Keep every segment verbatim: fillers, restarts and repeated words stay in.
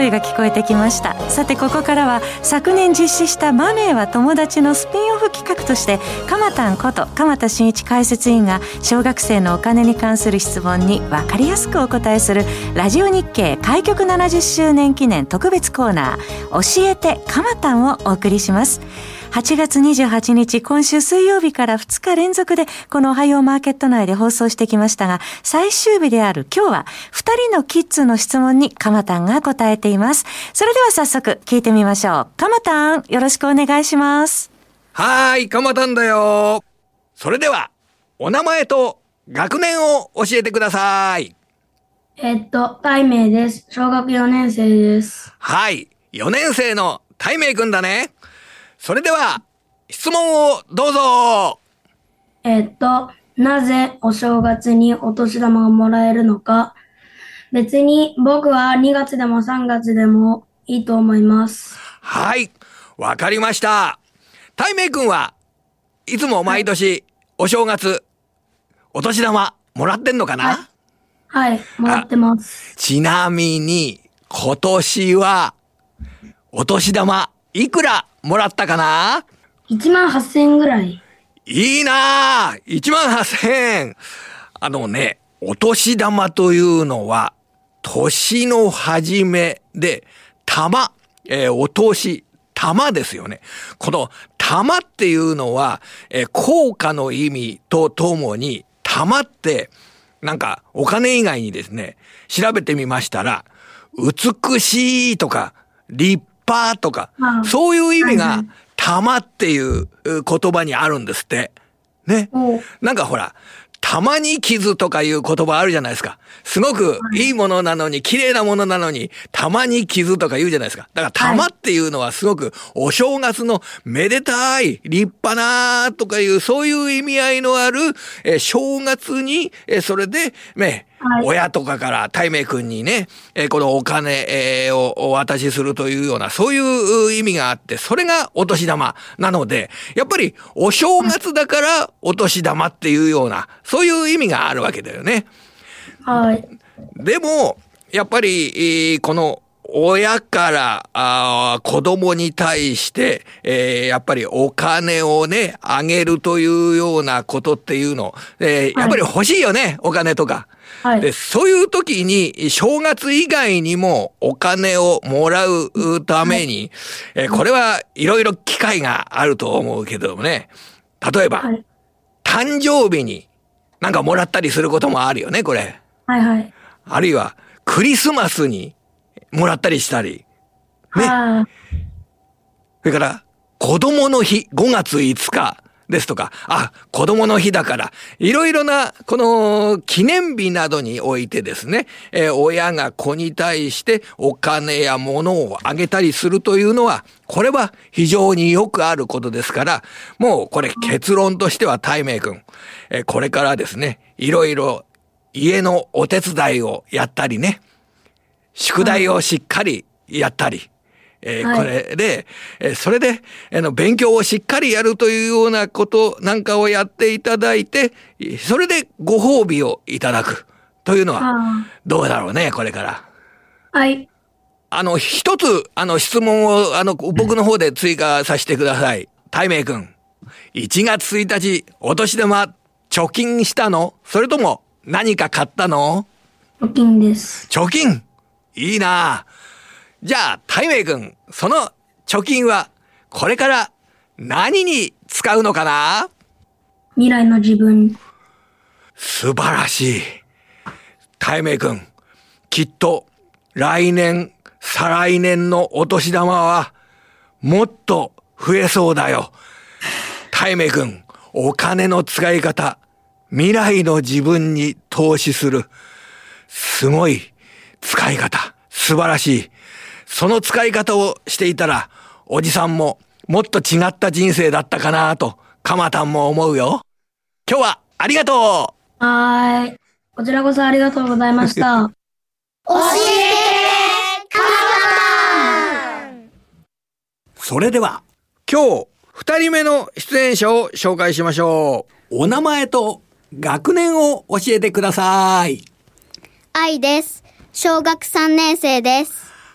声が聞こえてきました。さてここからは昨年実施したマネーは友達のスピンオフ企画として、かまたんこと鎌田新一解説委員が小学生のお金に関する質問に分かりやすくお答えするラジオ日経開局ななじゅっしゅうねん記念特別コーナー、教えてかまたんをお送りします。はちがつにじゅうはちにち、今週水曜日からふつか連続でこのおはようマーケット内で放送してきましたが、最終日である今日はふたりのキッズの質問にかまたんが答えています。それでは早速聞いてみましょう。かまたん、よろしくお願いします。 はーい、かまたんだよ。それではお名前と学年を教えてください。 えっと、たいめいです。小学よねん生です。 はい、よねん生のたいめいくんだね。それでは質問をどうぞ。 えっと、なぜお正月にお年玉がもらえるのか。別に僕はにがつでもさんがつでもいいと思います。 はい、わかりました。たいめいくんはいつも毎年お正月お年玉もらってんのかな？ はい、はい、もらってます。 ちなみに今年はお年玉いくらもらったかな？ いちまんはっせんえんぐらい。 いいなあ、いちまんはっせんえん。あのね、お年玉というのは年の初めで玉、えー、お年玉ですよね。この玉っていうのは、えー、効果の意味とともに、玉ってなんかお金以外にですね、調べてみましたら、美しいとか立派とか、 ああ、 そういう意味が、 はいはい、 玉っていう言葉にあるんですって。ね。なんかほら、玉に傷とかいう言葉あるじゃないですか。すごくいいものなのに、綺麗なものなのに、玉に傷とか言うじゃないですか。だから玉っていうのはすごくお正月のめでたい、立派なとかいう、そういう意味合いのある、え正月に、えそれで、ね、はい、親とかからたいめいくんにね、えこのお金、えー、をお渡しするというような、そういう意味があって、それがお年玉なので、やっぱりお正月だからお年玉っていうような、そういう意味があるわけだよね。 はい。 でも、やっぱり、この親からあ子供に対して、えー、やっぱりお金をね、あげるというようなことっていうの、えー、やっぱり欲しいよね、はい、お金とか。はい、でそういう時に正月以外にもお金をもらうために、はい、えこれはいろいろ機会があると思うけどもね、例えば、はい、誕生日になんかもらったりすることもあるよね、これ。 はいはい。 あるいはクリスマスにもらったりしたり。ね。それから子供の日ごがついつか。ですとか、あ、子供の日だから、いろいろな、この記念日などにおいてですね、えー、親が子に対してお金や物をあげたりするというのは、これは非常によくあることですから、もうこれ結論としてはたいめいくん、えー、これからですね、いろいろ家のお手伝いをやったりね、宿題をしっかりやったり、えーはい、これで、えー、それで、あの、勉強をしっかりやるというようなことなんかをやっていただいて、それでご褒美をいただくというのは、どうだろうね、これから。 はい。 あの、一つ、あの、質問を、あの、僕の方で追加させてください。たいめいくん。いちがつついたち、お年玉、貯金したの？それとも、何か買ったの？ 貯金です。 貯金！いいなぁ。じゃあ、たいめいくん、その貯金は、これから何に使うのかな？ 未来の自分。 素晴らしい。たいめいくん、きっと来年、再来年のお年玉は、もっと増えそうだよ。たいめいくん、お金の使い方、未来の自分に投資する。すごい使い方。素晴らしい。その使い方をしていたら、おじさんももっと違った人生だったかなと、かまたんも思うよ。今日はありがとう。 はーい。こちらこそありがとうございました。 教えて、かまたん。 それでは、今日、二人目の出演者を紹介しましょう。お名前と学年を教えてください。 愛です。小学さんねん生です。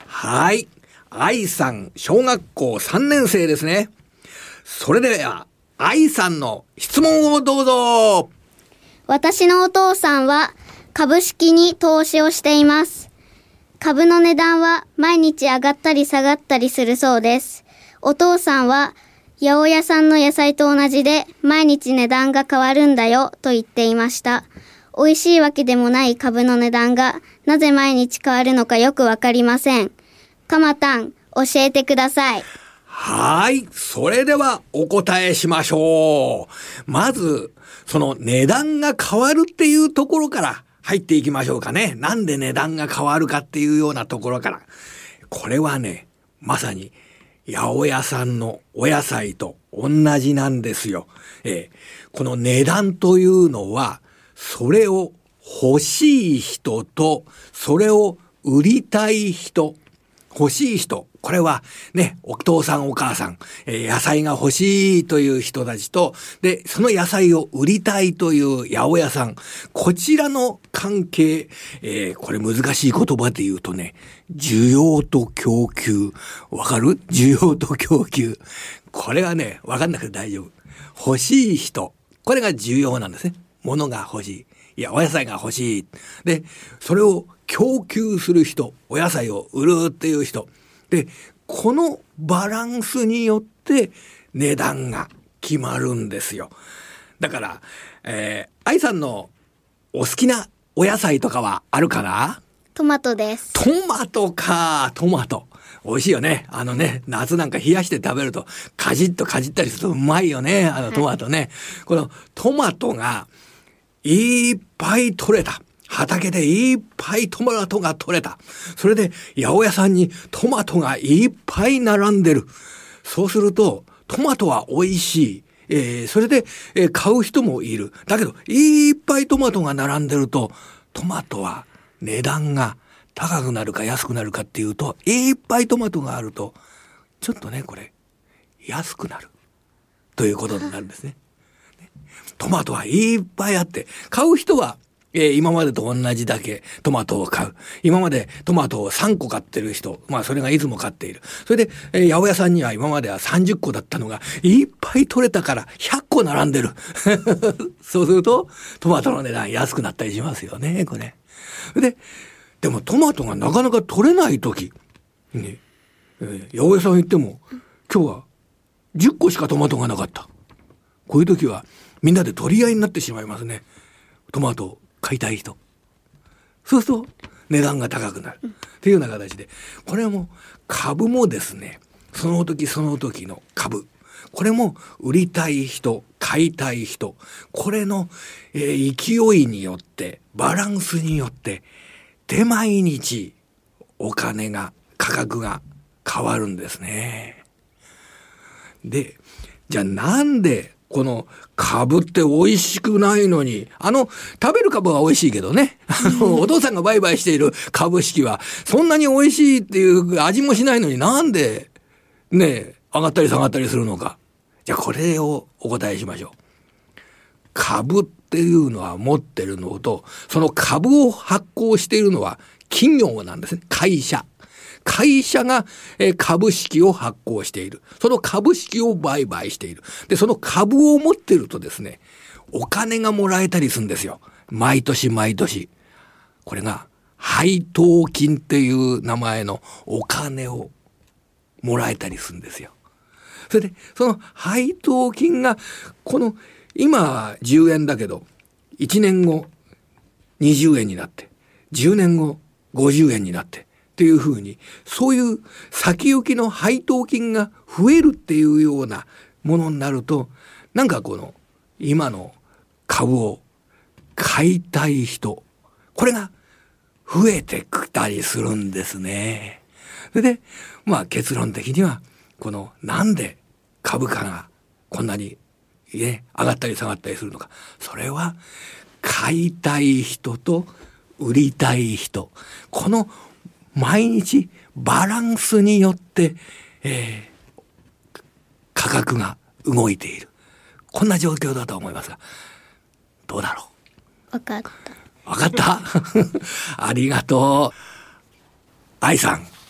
はい。愛さん、小学校さんねん生ですね。それでは、愛さんの質問をどうぞ。 私のお父さんは株式に投資をしています。株の値段は毎日上がったり下がったりするそうです。お父さんは八百屋さんの野菜と同じで毎日値段が変わるんだよと言っていました。美味しいわけでもない株の値段がなぜ毎日変わるのかよくわかりません。かまたん、教えてください。 はい。それではお答えしましょう。まず、その値段が変わるっていうところから入っていきましょうかね。なんで値段が変わるかっていうようなところから。これはね、まさに八百屋さんのお野菜と同じなんですよ。えー、この値段というのは、それを欲しい人と、それを売りたい人、欲しい人、これはね、お父さんお母さん、えー、野菜が欲しいという人たちと、で、その野菜を売りたいという八百屋さん、こちらの関係、えー、これ難しい言葉で言うとね、需要と供給、わかる？需要と供給。これはね、わかんなくて大丈夫。欲しい人、これが重要なんですね。物が欲しい。いや、お野菜が欲しい。で、それを供給する人、お野菜を売るっていう人。で、このバランスによって値段が決まるんですよ。だから、えー、愛さんのお好きなお野菜とかはあるかな？ トマトです。 トマトか、トマト。美味しいよね。あのね、夏なんか冷やして食べると、かじっとかじったりするとうまいよね。あのトマトね。はい、このトマトがいっぱい取れた。畑でいっぱいトマトが取れた。それで八百屋さんにトマトがいっぱい並んでる。そうするとトマトは美味しい。えー、それで、えー、買う人もいる。だけどいっぱいトマトが並んでるとトマトは値段が高くなるか安くなるかっていうと、いっぱいトマトがあるとちょっとねこれ安くなるということになるんですね。トマトはいっぱいあって、買う人は、えー、今までと同じだけトマトを買う。今までトマトをさんこ買ってる人、まあそれがいつも買っている。それで、えー、八百屋さんには今まではさんじゅっこだったのがいっぱい取れたからひゃっこ並んでる。そうするとトマトの値段安くなったりしますよね、これ。で、でもトマトがなかなか取れないとき、ね、えー、八百屋さん行っても今日はじゅっこしかトマトがなかった。こういうときはみんなで取り合いになってしまいますね。トマトを買いたい人。そうすると値段が高くなるっていうような形で、これも株もですね、その時その時の株、これも売りたい人、買いたい人、これの、えー、勢いによってバランスによってで毎日お金が価格が変わるんですね。で、じゃあなんでこの株って美味しくないのに、あの食べる株は美味しいけどね、あのお父さんが売買している株式はそんなに美味しいっていう味もしないのに、なんでね上がったり下がったりするのか。じゃあこれをお答えしましょう。株っていうのは持ってるのと、その株を発行しているのは企業なんですね。会社。会社が株式を発行している。その株式を売買している。で、その株を持ってるとですね、お金がもらえたりするんですよ。毎年毎年。これが配当金っていう名前のお金をもらえたりするんですよ。それで、その配当金が、この、今はじゅうえんだけど、いちねんごにじゅうえんになって、じゅうねんごごじゅうえんになって、っていうふうに、そういう先行きの配当金が増えるっていうようなものになると、なんかこの今の株を買いたい人、これが増えてきたりするんですね。それで、まあ結論的には、このなんで株価がこんなに、ね、上がったり下がったりするのか。それは買いたい人と売りたい人。この毎日バランスによって、えー、価格が動いている。こんな状況だと思いますが、どうだろう。わかった。 わかったありがとう。愛さん、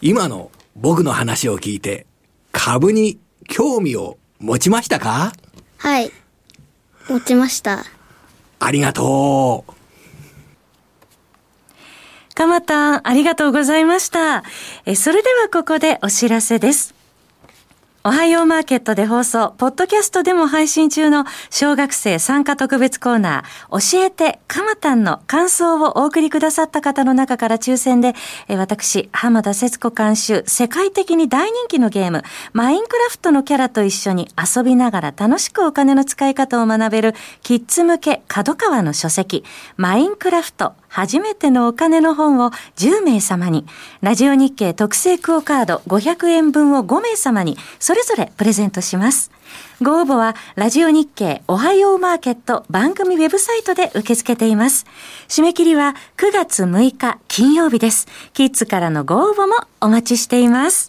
今の僕の話を聞いて株に興味を持ちましたか？ はい。持ちました。 ありがとう。 鎌田、ありがとうございました。え、それではここでお知らせです。おはようマーケットで放送、ポッドキャストでも配信中の小学生参加特別コーナー、教えて鎌田の感想をお送りくださった方の中から抽選で、え私、浜田節子監修、世界的に大人気のゲーム、マインクラフトのキャラと一緒に遊びながら楽しくお金の使い方を学べる、キッズ向け角川の書籍、マインクラフト、初めてのお金の本をじゅうめい様に、ラジオ日経特製クオカードごひゃくえんぶんをごめい様に、それぞれプレゼントします。ご応募は、ラジオ日経おはようマーケット番組ウェブサイトで受け付けています。締め切りはくがつむいか金曜日です。キッズからのご応募もお待ちしています。